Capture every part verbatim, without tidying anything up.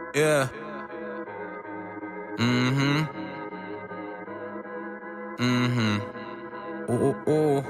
Yeah. Mhm. Mhm. اوه اوه.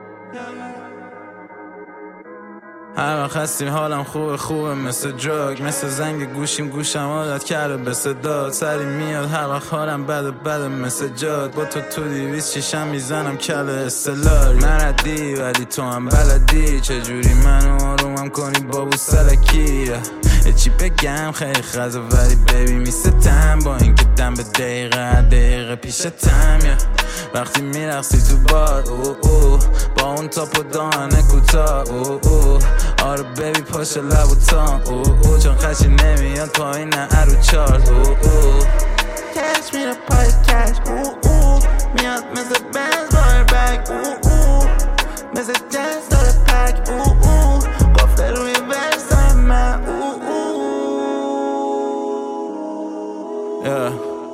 هر وقت هستیم حالم خوبه خوبه مثل جاگ، مثل زنگ گوشیم گوشم عادت کرده به صدات، سری میاد هر وقت حالم بده بده مثل جاد، با تو تو دیویز شیشم میزنم کله استلاری، نردی ولی تو هم بلدی چجوری منو آرومم کنی بابو سلکی. یه چی بگم خیلی خزه ولی بیبی میستم، با اینکه دم به دقیقه دقیقه پیشتم. وقتی میرقصی تو بار اوه اوه، با اون تاپ و دانه کوتا اوه اوه، آره بیبی پاش لب و تام اوه اوه، چون خشی نمیاد پایین نه ارو چارت اوه اوه، کش میره پای کش اوه اوه، میاد مثل بنز بار بگ اوه اوه، مثل جنس داره پک اوه اوه، بافته روی ورسای من اوه اوه. Yeah.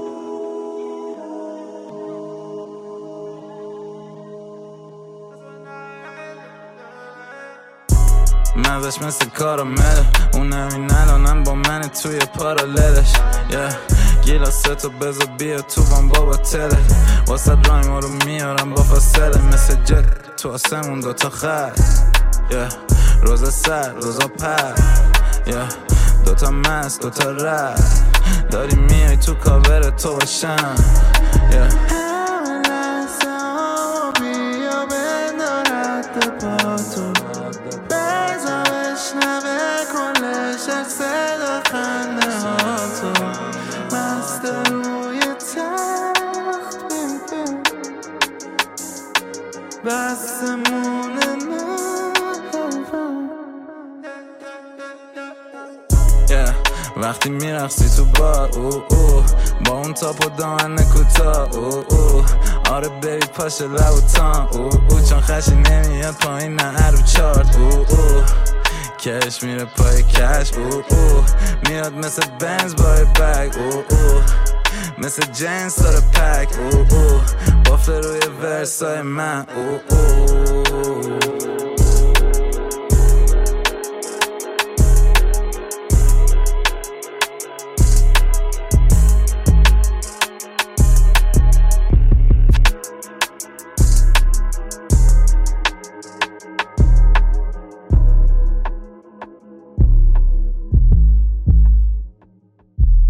مزش مثل کارامله، اونم این الانم با من توی پاراللش. yeah. گیلاستو بذار بیا تو بام بابا تله، واسه رایم رو میارم با فاصله مثل جت تو آسمون دوتا خط. yeah. روزا سر روزا پر yeah. دوتا مست دوتا رد داری میای تو کاور تو باشم. yeah. صدا خنده ها تو مست روی تخت بستمونه نه. yeah. وقتی میرقصی تو بار اوه اوه، با اون تاپ و دامن کوتا اوه اوه، آره بیبی پاش لب و تام اوه اوه، چون خشی نمیاد پایین نه ارو چارت اوه اوه، کش میره پای کش اوه اوه، میاد مثل بنز بای بگ اوه اوه، مثل جنس داره پک اوه اوه، بافته روی ورسای من اوه اوه.